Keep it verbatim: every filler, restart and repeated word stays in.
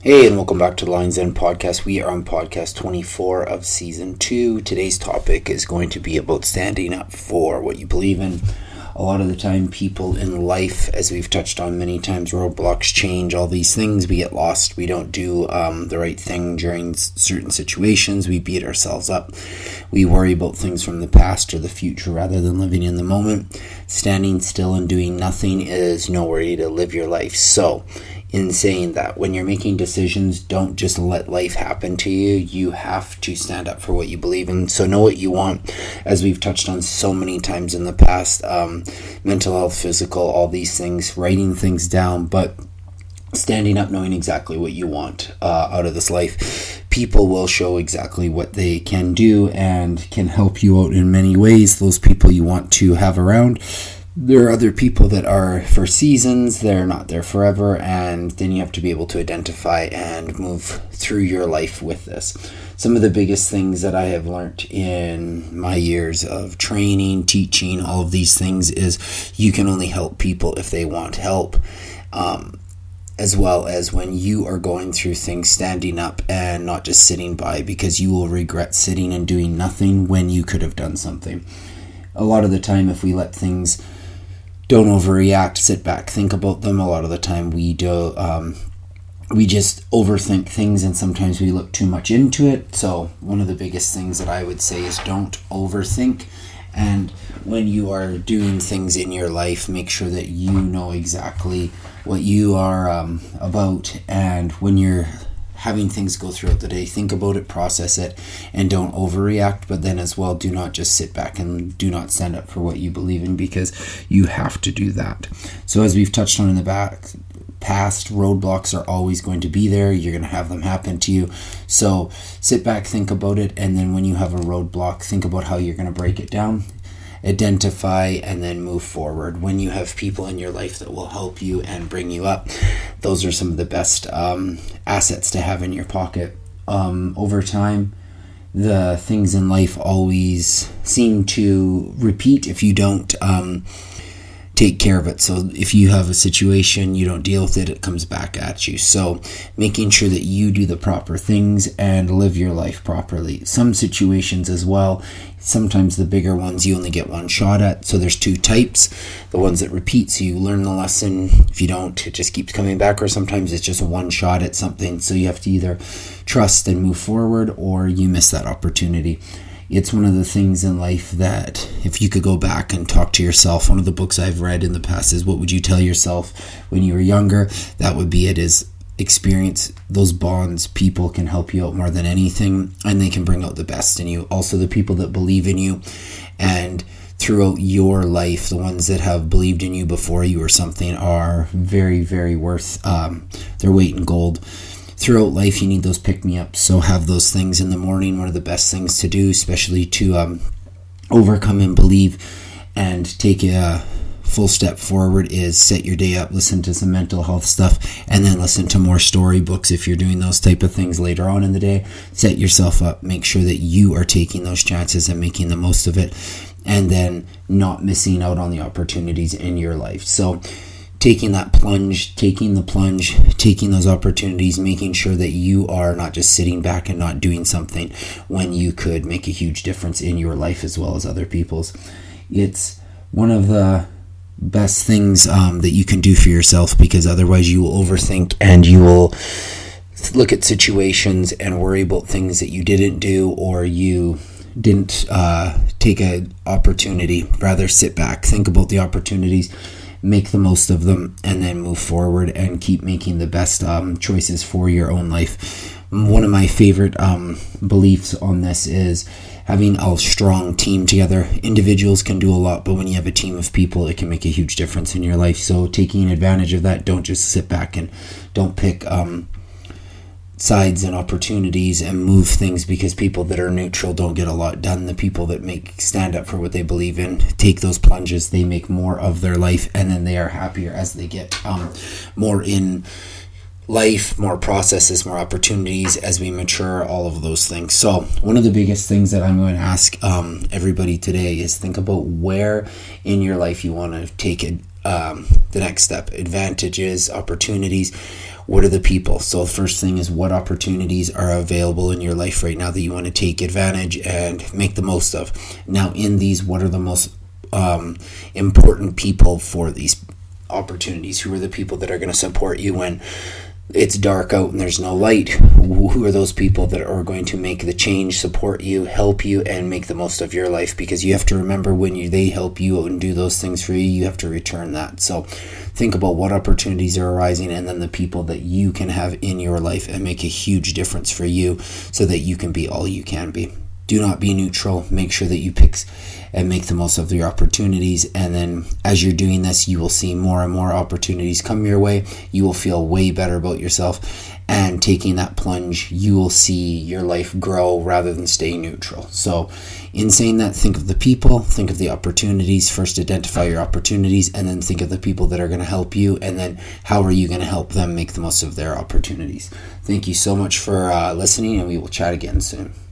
Hey, and welcome back to the Lions Den podcast. We are on podcast twenty-four of season two. Today's topic is going to be about standing up for what you believe in. A lot of the time, people in life, as we've touched on many times, roadblocks, change, all these things, we get lost. We don't do um, the right thing during certain situations. We beat ourselves up. We worry about things from the past or the future rather than living in the moment. Standing still and doing nothing is no way to live your life. So, in saying that, when you're making decisions, don't just let life happen to you. You have to stand up for what you believe in. So know what you want, as we've touched on so many times in the past. Um, mental health, physical, all these things, writing things down, but standing up, knowing exactly what you want uh, out of this life. People will show exactly what they can do and can help you out in many ways. Those people you want to have around. There are other people that are for seasons, they're not there forever, and then you have to be able to identify and move through your life with this. Some of the biggest things that I have learned in my years of training, teaching, all of these things is you can only help people if they want help. Um, as well as when you are going through things, standing up and not just sitting by, because you will regret sitting and doing nothing when you could have done something. A lot of the time, if we let things don't overreact, sit back, think about them. A lot of the time we do, um, we just overthink things, and sometimes we look too much into it. So one of the biggest things that I would say is don't overthink. And when you are doing things in your life, make sure that you know exactly what you are um, about. And when you're having things go throughout the day, think about it, process it, and don't overreact. But then as well, do not just sit back and do not stand up for what you believe in, because you have to do that. So as we've touched on in the back, past, roadblocks are always going to be there. You're going to have them happen to you. So sit back, think about it, and then when you have a roadblock, think about how you're going to break it down. Identify and then move forward. When you have people in your life that will help you and bring you up, those are some of the best um, assets to have in your pocket. Um, over time, the things in life always seem to repeat if you don't um, take care of it. So if you have a situation, you don't deal with it, it comes back at you. So making sure that you do the proper things and live your life properly. Some situations as well, sometimes the bigger ones you only get one shot at. So there's two types. The ones that repeat, so you learn the lesson. If you don't, it just keeps coming back. Or sometimes it's just one shot at something. So you have to either trust and move forward, or you miss that opportunity. It's one of the things in life that if you could go back and talk to yourself, one of the books I've read in the past is What Would You Tell Yourself When You Were Younger? That would be it, is experience those bonds. People can help you out more than anything, and they can bring out the best in you. Also, the people that believe in you and throughout your life, the ones that have believed in you before you or something, are very, very worth um, their weight in gold. Throughout life, you need those pick-me-ups, so have those things in the morning. One of the best things to do, especially to um, overcome and believe and take a full step forward, is set your day up, listen to some mental health stuff, and then listen to more storybooks if you're doing those type of things later on in the day. Set yourself up, make sure that you are taking those chances and making the most of it, and then not missing out on the opportunities in your life. So taking that plunge, taking the plunge, taking those opportunities, making sure that you are not just sitting back and not doing something when you could make a huge difference in your life as well as other people's. It's one of the best things um, that you can do for yourself, because otherwise you will overthink and you will look at situations and worry about things that you didn't do, or you didn't uh, take an opportunity. Rather sit back, think about the opportunities, make the most of them, and then move forward and keep making the best um, choices for your own life. One of my favorite um, beliefs on this is having a strong team together. Individuals can do a lot, but when you have a team of people, it can make a huge difference in your life. So taking advantage of that, don't just sit back and don't pick um, sides and opportunities and move things because people that are neutral don't get a lot done. The people that make stand up for what they believe in, take those plunges, they make more of their life, and then they are happier as they get um, more in life, more processes, more opportunities as we mature, all of those things. So one of the biggest things that I'm going to ask um, everybody today is think about where in your life you want to take it, um, the next step, advantages, opportunities. what are the people? So the first thing is, what opportunities are available in your life right now that you want to take advantage and make the most of? Now, in these, what are the most um, important people for these opportunities? Who are the people that are going to support you when it's dark out and there's no light? Who are those people that are going to make the change, support you, help you, and make the most of your life? Because you have to remember, when you they help you and do those things for you, you have to return that. So think about what opportunities are arising, and then the people that you can have in your life and make a huge difference for you so that you can be all you can be. Do not be neutral. Make sure that you pick and make the most of your opportunities. And then as you're doing this, you will see more and more opportunities come your way. You will feel way better about yourself. And taking that plunge, you will see your life grow rather than stay neutral. So in saying that, think of the people, think of the opportunities. First, identify your opportunities, and then think of the people that are going to help you. And then how are you going to help them make the most of their opportunities? Thank you so much for uh, listening, and we will chat again soon.